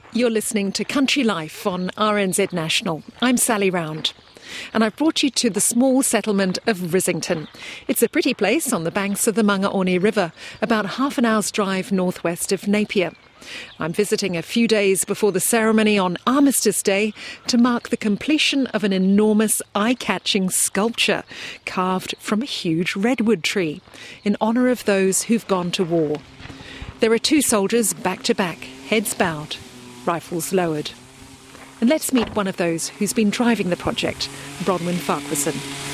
You're listening to Country Life on RNZ National. I'm Sally Round. And I've brought you to the small settlement of Rissington. It's a pretty place on the banks of the Mangaone River, about half an hour's drive northwest of Napier. I'm visiting a few days before the ceremony on Armistice Day to mark the completion of an enormous, eye-catching sculpture carved from a huge redwood tree in honour of those who've gone to war. There are two soldiers back to back, heads bowed, rifles lowered. And let's meet one of those who's been driving the project, Bronwyn Farquharson.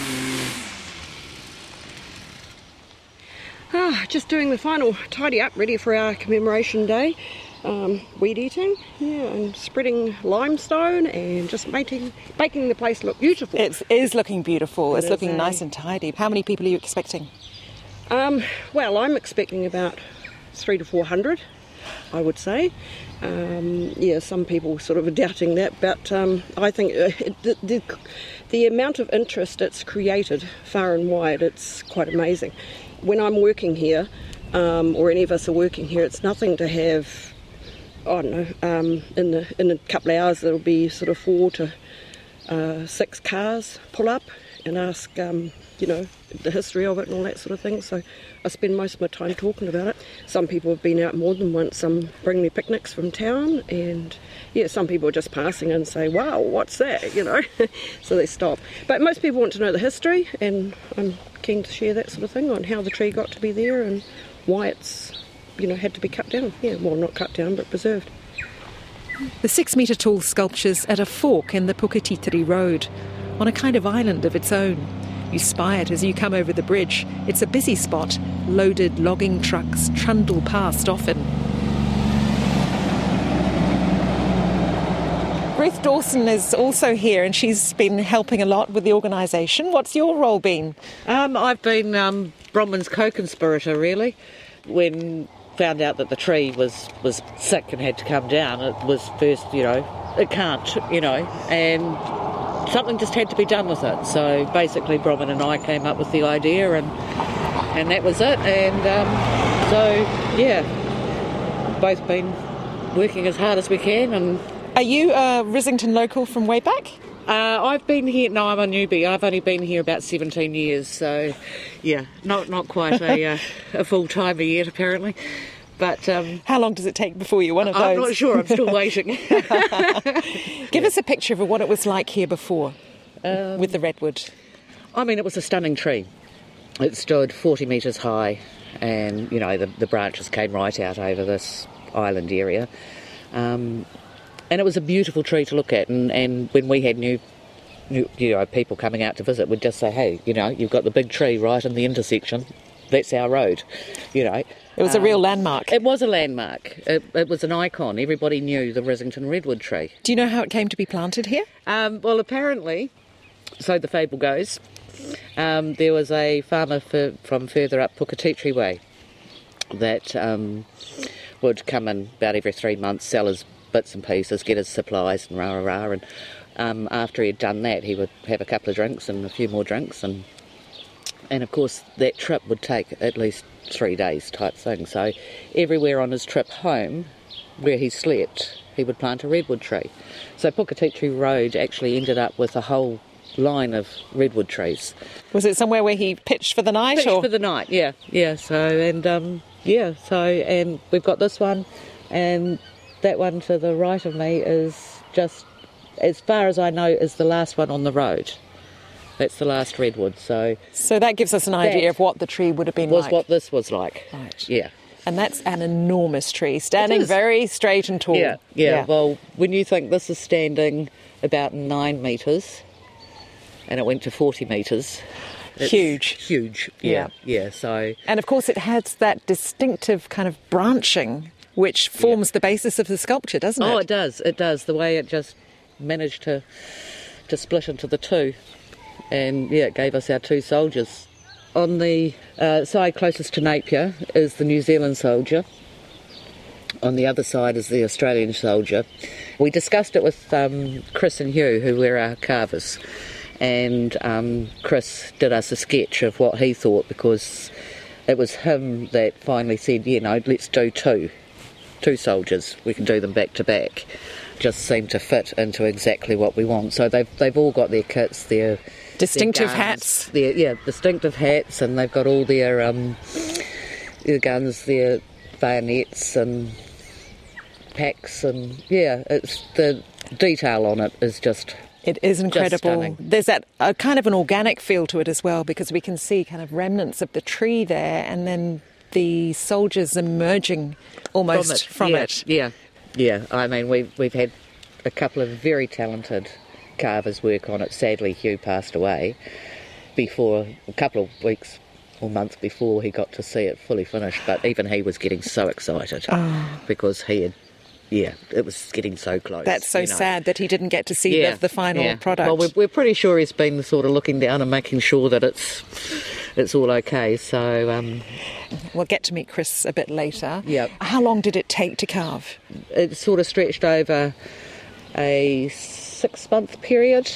Just doing the final tidy up, ready for our commemoration day. Weed eating, and spreading limestone and just making the place look beautiful. It is looking beautiful. It's looking nice and tidy. How many people are you expecting? Well, I'm expecting about 300 to 400, I would say. Some people sort of are doubting that, but I think the amount of interest it's created far and wide, it's quite amazing. When I'm working here, or any of us are working here, it's nothing to have, I don't know, in a couple of hours there'll be sort of 4 to 6 cars pull up and ask, the history of it and all that sort of thing. So I spend most of my time talking about it. Some people have been out more than once. Some bring their picnics from town, and some people are just passing and say, wow, what's that, so they stop. But most people want to know the history, and I'm keen to share that sort of thing on how the tree got to be there and why it's, had to be cut down. Well, not cut down, but preserved. The 6-metre tall sculpture's at a fork in the Puketiteri Road, on a kind of island of its own. You spy it as you come over the bridge. It's a busy spot. Loaded logging trucks trundle past often. Ruth Dawson is also here, and she's been helping a lot with the organisation. What's your role been? I've been Bronwyn's co-conspirator, really. When found out that the tree was sick and had to come down, it was first, it can't, and something just had to be done with it. So basically Bronwyn and I came up with the idea, and that was it. And both been working as hard as we can. And are you a Rissington local from way back? I've been here. No, I'm a newbie. I've only been here about 17 years, so not quite a full-timer yet, apparently. But how long does it take before you're one of those? I'm not sure. I'm still waiting. Give us a picture of what it was like here before with the redwood. I mean, it was a stunning tree. It stood 40 metres high, and the branches came right out over this island area. And it was a beautiful tree to look at. And when we had new people coming out to visit, we'd just say, hey, you've got the big tree right in the intersection. That's our road, It was a real landmark. It was a landmark. It was an icon. Everybody knew the Rissington redwood tree. Do you know how it came to be planted here? Well, apparently, so the fable goes, there was a farmer from further up Puketiteri Way that would come in about every 3 months, sell his bits and pieces, get his supplies and rah-rah-rah. And after he'd done that, he would have a couple of drinks and a few more drinks, and of course that trip would take at least 3 days type thing. So everywhere on his trip home where he slept, he would plant a redwood tree. So Puketiteri Road actually ended up with a whole line of redwood trees. Was it somewhere where he pitched for the night? For the night, yeah. And we've got this one, and that one to the right of me is just, as far as I know, is the last one on the road. That's the last redwood. So that gives us an idea of what the tree would have been like. Was what this was like. Right. Yeah. And that's an enormous tree, standing very straight and tall. Yeah. Well, when you think this is standing about 9 metres, and it went to 40 metres. Huge. Yeah. So, and of course it has that distinctive kind of branching which forms the basis of the sculpture, doesn't it? Oh, it does. The way it just managed to split into the two. And it gave us our two soldiers. On the side closest to Napier is the New Zealand soldier. On the other side is the Australian soldier. We discussed it with Chris and Hugh, who were our carvers. And Chris did us a sketch of what he thought, because it was him that finally said, let's do two 2 soldiers. We can do them back to back. Just seem to fit into exactly what we want. So they've all got their kits, their distinctive guns, hats. Distinctive hats, and they've got all their guns, their bayonets and packs, and it's the detail on it is just. It is incredible. Stunning. There's that kind of an organic feel to it as well, because we can see kind of remnants of the tree there, and then the soldiers emerging almost from it. Yeah. I mean, we've had a couple of very talented carvers work on it. Sadly, Hugh passed away before a couple of weeks or months before he got to see it fully finished. But even he was getting so excited because he had. Yeah, it was getting so close. That's so sad that he didn't get to see the final product. Well, we're pretty sure he's been sort of looking down and making sure that it's all okay. So we'll get to meet Chris a bit later. Yep. How long did it take to carve? It sort of stretched over a 6-month period.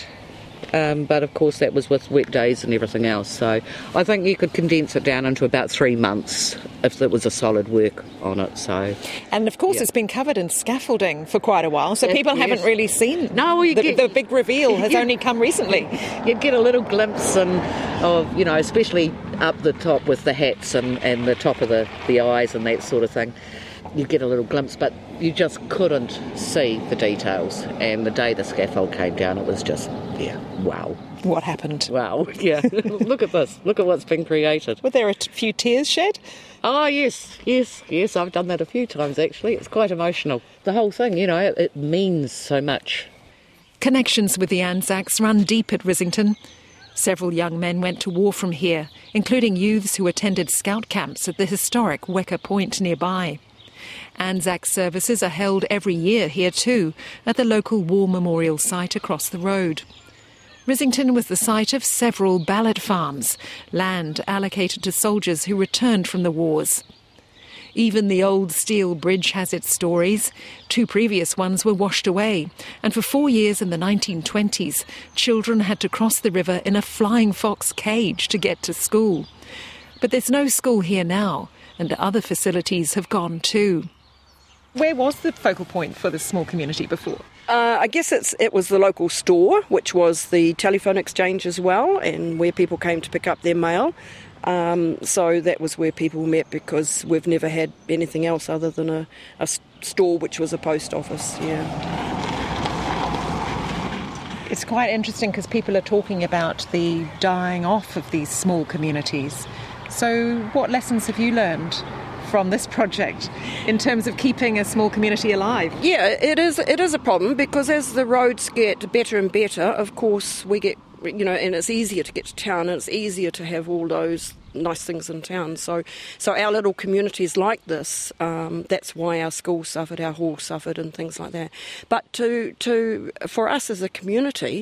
But of course that was with wet days and everything else, so I think you could condense it down into about 3 months if it was a solid work on it. So, and of course it's been covered in scaffolding for quite a while, so people haven't really seen. No, the big reveal has only come recently. You'd get a little glimpse of especially up the top with the hats and the top of the eyes and that sort of thing. You get a little glimpse, but you just couldn't see the details. And the day the scaffold came down, it was just, wow. What happened? Wow, yeah. Look at this. Look at what's been created. Were there a few tears shed? Oh, yes. I've done that a few times, actually. It's quite emotional. The whole thing, it means so much. Connections with the Anzacs run deep at Rissington. Several young men went to war from here, including youths who attended scout camps at the historic Wecker Point nearby. Anzac services are held every year here too, at the local war memorial site across the road. Rissington was the site of several ballot farms, land allocated to soldiers who returned from the wars. Even the old steel bridge has its stories. 2 previous ones were washed away, and for 4 years in the 1920s, children had to cross the river in a flying fox cage to get to school. But there's no school here now, and other facilities have gone too. Where was the focal point for this small community before? I guess it was the local store, which was the telephone exchange as well, and where people came to pick up their mail. So that was where people met, because we've never had anything else other than a store, which was a post office, It's quite interesting because people are talking about the dying off of these small communities. So what lessons have you learned from this project in terms of keeping a small community alive? Yeah, it is a problem, because as the roads get better and better, of course we get, and it's easier to get to town, and it's easier to have all those nice things in town. So our little communities like this, that's why our school suffered, our hall suffered, and things like that. But for us as a community,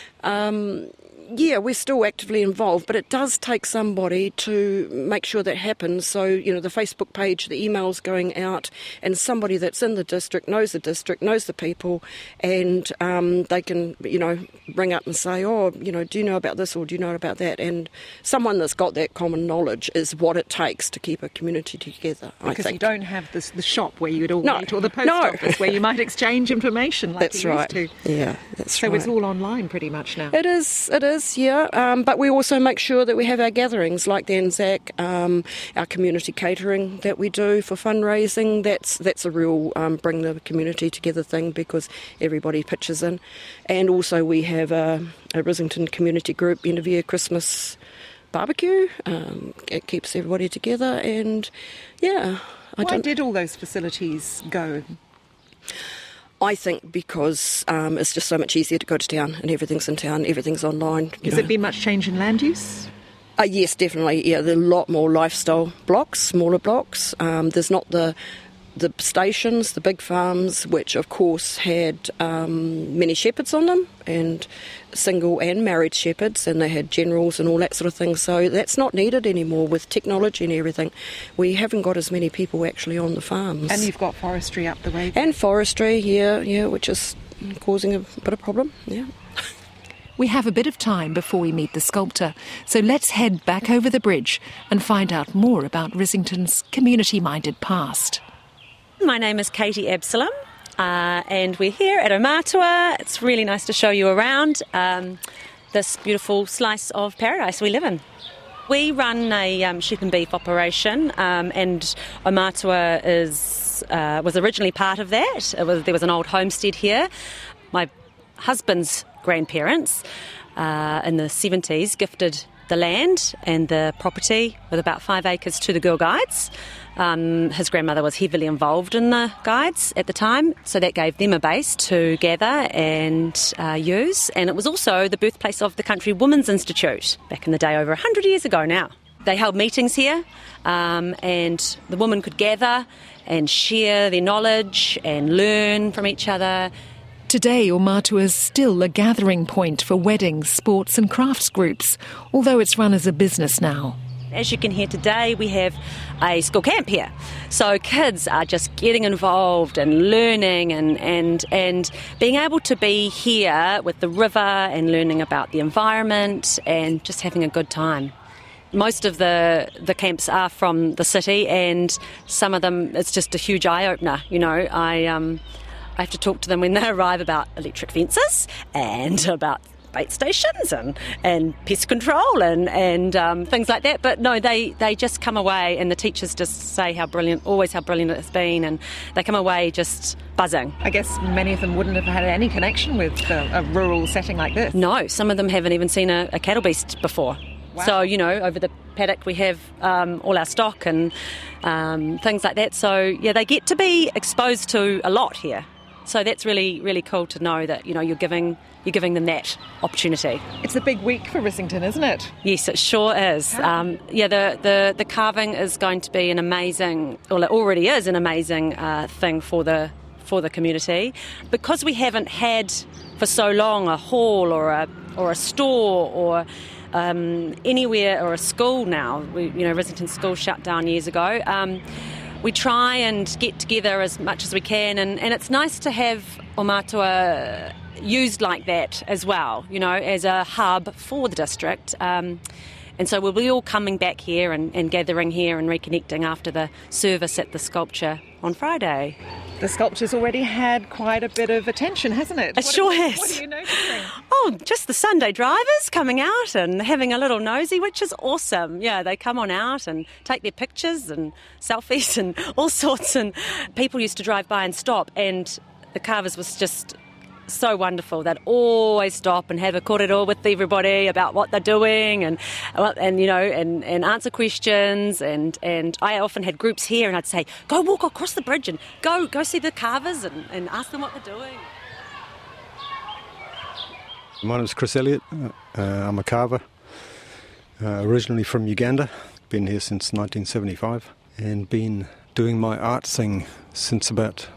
we're still actively involved, but it does take somebody to make sure that happens. So, the Facebook page, the emails going out, and somebody that's in the district, knows the people, and they can, ring up and say, do you know about this or do you know about that? And someone that's got that common knowledge is what it takes to keep a community together, I think. Because you don't have the shop where you'd all meet, or the post office where you might exchange information like that's you right. used to. Yeah, that's right. So it's all online pretty much now. It is, yeah. But we also make sure that we have our gatherings like the Anzac, our community catering that we do for fundraising. That's a real bring the community together thing, because everybody pitches in. And also we have a Rissington community group end of year Christmas barbecue. It keeps everybody together, and Why did all those facilities go? I think because it's just so much easier to go to town, and everything's in town, everything's online. Has there been much change in land use? Yes, definitely. Yeah, there are a lot more lifestyle blocks, smaller blocks. There's not the stations, the big farms, which of course had many shepherds on them, and single and married shepherds, and they had generals and all that sort of thing. So that's not needed anymore with technology and everything. We haven't got as many people actually on the farms. And you've got forestry up the way. And forestry, yeah, which is causing a bit of problem, yeah. We have a bit of time before we meet the sculptor, so let's head back over the bridge and find out more about Rissington's community-minded past. My name is Katie Absalom, and we're here at Omatua. It's really nice to show you around this beautiful slice of paradise we live in. We run a sheep and beef operation, and Omatua was originally part of that. There was an old homestead here. My husband's grandparents in the 70s gifted the land and the property with about 5 acres to the Girl Guides. His grandmother was heavily involved in the Guides at the time, so that gave them a base to gather and use. And it was also the birthplace of the Country Women's Institute back in the day, over 100 years ago now. They held meetings here, and the women could gather and share their knowledge and learn from each other. Today, Omatua is still a gathering point for weddings, sports and crafts groups, although it's run as a business now. As you can hear today, we have a school camp here. So kids are just getting involved and learning and being able to be here with the river and learning about the environment and just having a good time. Most of the camps are from the city, and some of them, it's just a huge eye-opener. You know, I have to talk to them when they arrive about electric fences and about bait stations and pest control and things like that. But no, they just come away, and the teachers just say how brilliant it's been, and they come away just buzzing. I guess many of them wouldn't have had any connection with a rural setting like this. No, some of them haven't even seen a cattle beast before. Wow. So, you know, over the paddock we have all our stock and things like that. So, yeah, they get to be exposed to a lot here. So that's really, really cool to know that, you know, you're giving them that opportunity. It's a big week for Rissington, isn't it? Yes, it sure is. The carving is going to be an amazing, well, it already is an amazing thing for the community, because we haven't had for so long a hall or a store or anywhere, or a school now. Rissington School shut down years ago. We try and get together as much as we can, and it's nice to have Omatua used like that as well, you know, as a hub for the district. And so we'll be all coming back here and gathering here and reconnecting after the service at the sculpture on Friday. The sculpture's already had quite a bit of attention, hasn't it? It sure has. What are you noticing? Oh, just the Sunday drivers coming out and having a little nosy, which is awesome. Yeah, they come on out and take their pictures and selfies and all sorts, and people used to drive by and stop, and the carvers was just so wonderful. They'd always stop and have a kōrero with everybody about what they're doing and you know, and answer questions, and I often had groups here, and I'd say, go walk across the bridge and go see the carvers and ask them what they're doing. My name's Chris Elliott. I'm a carver, originally from Uganda. Been here since 1975 and been doing my art thing since about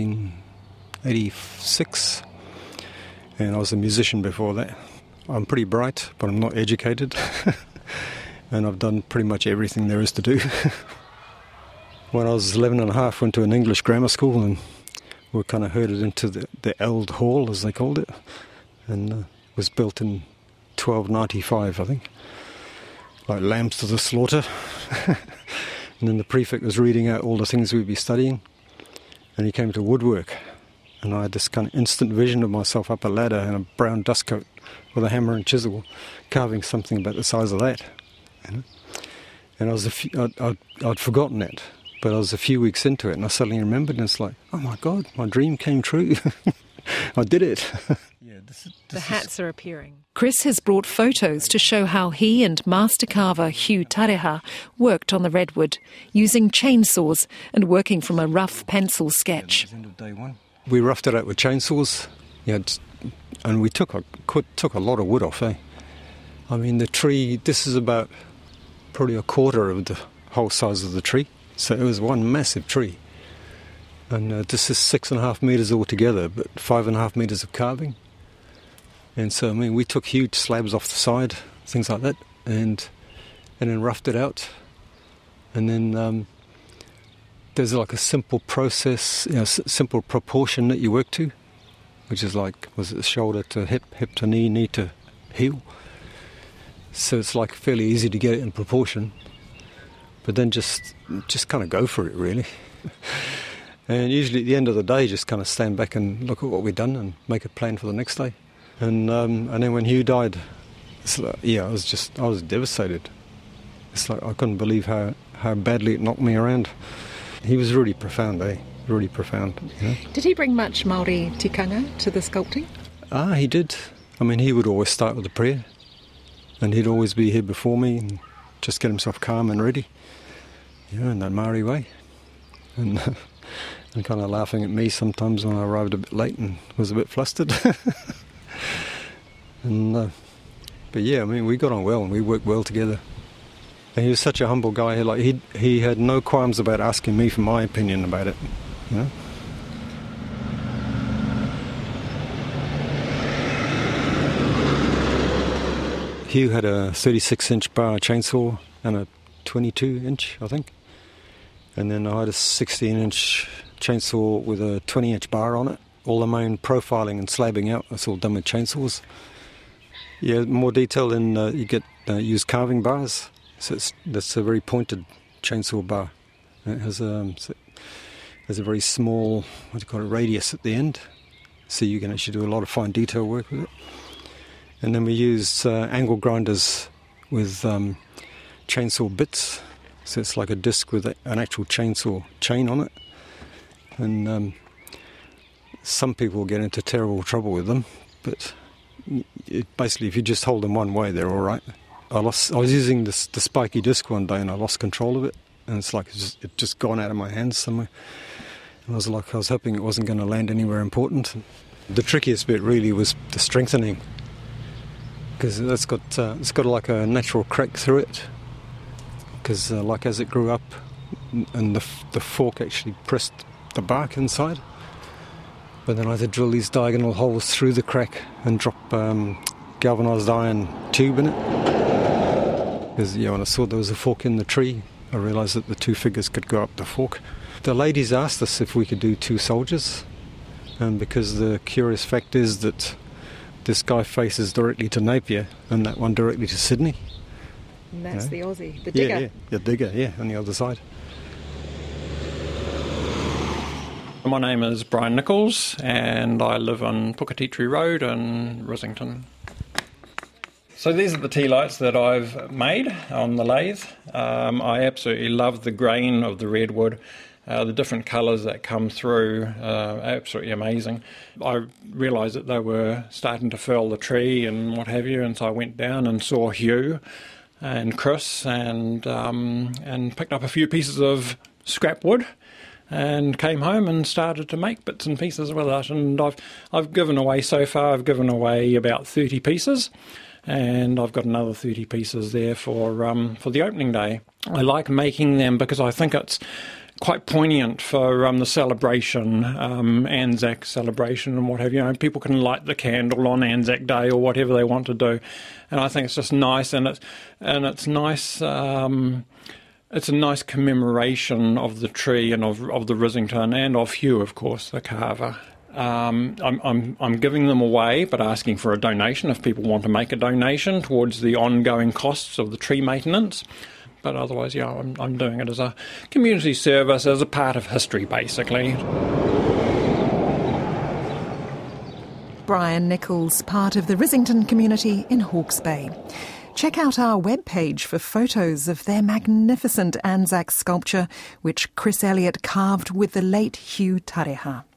1986. And I was a musician before that. I'm pretty bright, but I'm not educated. And I've done pretty much everything there is to do. When I was 11 and a half, went to an English grammar school, and we were kind of herded into the Eld Hall, as they called it. And was built in 1295, I think. Like lambs to the slaughter. And then the prefect was reading out all the things we'd be studying. And he came to woodwork. And I had this kind of instant vision of myself up a ladder in a brown dust coat with a hammer and chisel, carving something about the size of that. You know? And I'd forgotten that, but I was a few weeks into it, and I suddenly remembered, and it's like, oh my God, my dream came true. I did it. The hats are appearing. Chris has brought photos to show how he and master carver Hugh Tareha worked on the redwood, using chainsaws and working from a rough pencil sketch. End of day one. We roughed it out with chainsaws, and we took a lot of wood off. I mean, the tree, this is about probably a quarter of the whole size of the tree, so it was one massive tree. And this is 6.5 metres altogether, but 5.5 metres of carving. And so, I mean, we took huge slabs off the side, things like that, and then roughed it out. And then there's like a simple process, simple proportion that you work to, which is like, was it shoulder to hip, hip to knee, knee to heel. So it's like fairly easy to get it in proportion, but then just kind of go for it, really. And usually at the end of the day, just kind of stand back and look at what we've done and make a plan for the next day. And then when Hugh died, it's like, I was devastated. It's like I couldn't believe how badly it knocked me around. He was really profound, Really profound. You know? Did he bring much Māori tikanga to the sculpting? He did. I mean, he would always start with a prayer, and he'd always be here before me and just get himself calm and ready, in that Māori way. And kind of laughing at me sometimes when I arrived a bit late and was a bit flustered. But I mean, we got on well and we worked well together. And he was such a humble guy. Like he had no qualms about asking me for my opinion about it. You know? Hugh had a 36-inch bar chainsaw and a 22-inch, I think. And then I had a 16-inch chainsaw with a 20-inch bar on it. All the main profiling and slabbing out, that's all done with chainsaws. Yeah, more detail in you get use carving bars. So that's a very pointed chainsaw bar. And it has a very small, radius at the end. So you can actually do a lot of fine detail work with it. And then we use angle grinders with chainsaw bits. So it's like a disc with an actual chainsaw chain on it. And some people get into terrible trouble with them, but basically if you just hold them one way, they're all right. I was using the spiky disc one day and I lost control of it, and it's like it just gone out of my hands somewhere. And I was hoping it wasn't going to land anywhere important. The trickiest bit really was the strengthening, because it's got like a natural crack through it. Because as it grew up, and the fork actually pressed the bark inside. But then I had to drill these diagonal holes through the crack and drop galvanised iron tube in it. Because when I saw there was a fork in the tree, I realised that the two figures could go up the fork. The ladies asked us if we could do two soldiers, and because the curious fact is that this guy faces directly to Napier and that one directly to Sydney. And that's the Aussie, the digger. Yeah, the digger, on the other side. My name is Brian Nichols and I live on Puketitri Road in Risington. So these are the tea lights that I've made on the lathe. I absolutely love the grain of the redwood. The different colours that come through are absolutely amazing. I realised that they were starting to fell the tree and what have you, and so I went down and saw Hugh and Chris and picked up a few pieces of scrap wood and came home and started to make bits and pieces with it. And I've given away so far. I've given away about 30 pieces, and I've got another 30 pieces there for the opening day. I like making them because I think it's quite poignant for the celebration, Anzac celebration and what have you. People can light the candle on Anzac Day or whatever they want to do, and I think it's just nice, and it's nice. It's a nice commemoration of the tree and of the Risington and of Hugh, of course, the carver. I'm giving them away, but asking for a donation if people want to make a donation towards the ongoing costs of the tree maintenance. But otherwise, I'm doing it as a community service, as a part of history, basically. Brian Nichols, part of the Risington community in Hawke's Bay. Check out our webpage for photos of their magnificent Anzac sculpture, which Chris Elliott carved with the late Hugh Tareha.